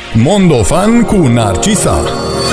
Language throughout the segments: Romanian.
Mondofan cu Narcisa.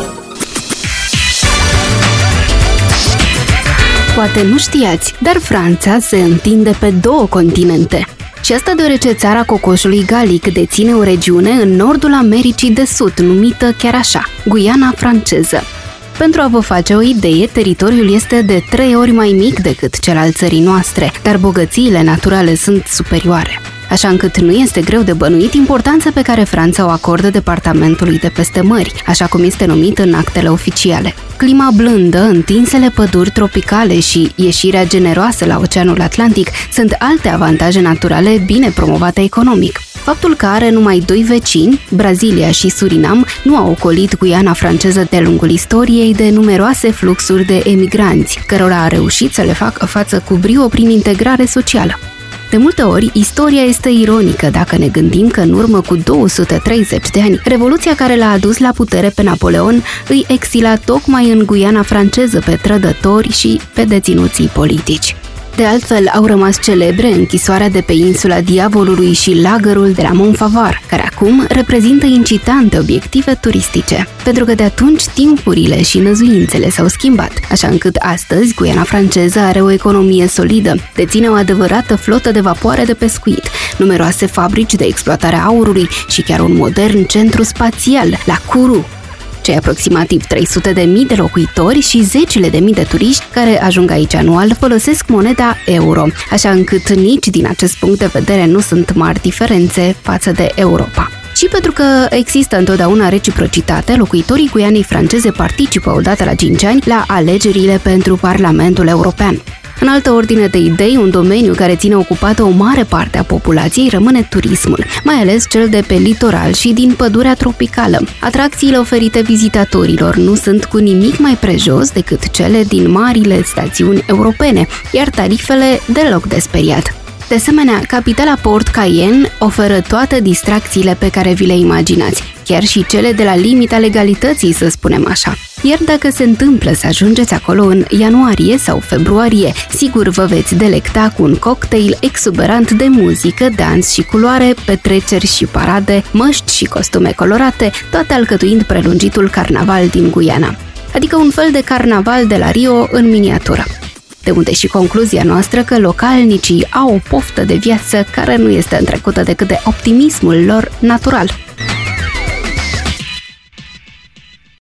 Poate nu știați, dar Franța se întinde pe 2 continente. Și asta deoarece țara cocoșului Galic deține o regiune în nordul Americii de Sud, numită chiar așa, Guiana franceză. Pentru a vă face o idee, teritoriul este de 3 ori mai mic decât cel al țării noastre, dar bogățiile naturale sunt superioare. Așa încât nu este greu de bănuit importanța pe care Franța o acordă departamentului de peste mări, așa cum este numit în actele oficiale. Clima blândă, întinsele păduri tropicale și ieșirea generoasă la Oceanul Atlantic sunt alte avantaje naturale bine promovate economic. Faptul că are numai 2 vecini, Brazilia și Surinam, nu au ocolit Guiana franceză de-a lungul istoriei de numeroase fluxuri de emigranți, cărora a reușit să le facă față cu brio prin integrare socială. De multe ori, istoria este ironică dacă ne gândim că în urmă cu 230 de ani, revoluția care l-a adus la putere pe Napoleon îi exila tocmai în Guiana franceză pe trădători și pe deținuții politici. De altfel, au rămas celebre închisoarea de pe insula Diavolului și lagărul de la Montfavar, care acum reprezintă incitante obiective turistice. Pentru că de atunci timpurile și năzuințele s-au schimbat, așa încât astăzi Guiana franceză are o economie solidă, deține o adevărată flotă de vapoare de pescuit, numeroase fabrici de exploatare a aurului și chiar un modern centru spațial, la Kourou. Cei aproximativ 300.000 de locuitori și zecile de mii de turiști care ajung aici anual folosesc moneda euro, așa încât nici din acest punct de vedere nu sunt mari diferențe față de Europa. Și pentru că există întotdeauna reciprocitate, locuitorii Guianei franceze participă odată la 5 ani la alegerile pentru Parlamentul European. În altă ordine de idei, un domeniu care ține ocupată o mare parte a populației rămâne turismul, mai ales cel de pe litoral și din pădurea tropicală. Atracțiile oferite vizitatorilor nu sunt cu nimic mai prejos decât cele din marile stațiuni europene, iar tarifele deloc de speriat. De asemenea, capitala Port Cayenne oferă toate distracțiile pe care vi le imaginați, chiar și cele de la limita legalității, să spunem așa. Iar dacă se întâmplă să ajungeți acolo în ianuarie sau februarie, sigur vă veți delecta cu un cocktail exuberant de muzică, dans și culoare, petreceri și parade, măști și costume colorate, toate alcătuind prelungitul carnaval din Guiana. Adică un fel de carnaval de la Rio în miniatură. De unde și concluzia noastră că localnicii au o poftă de viață care nu este întrecută decât de optimismul lor natural.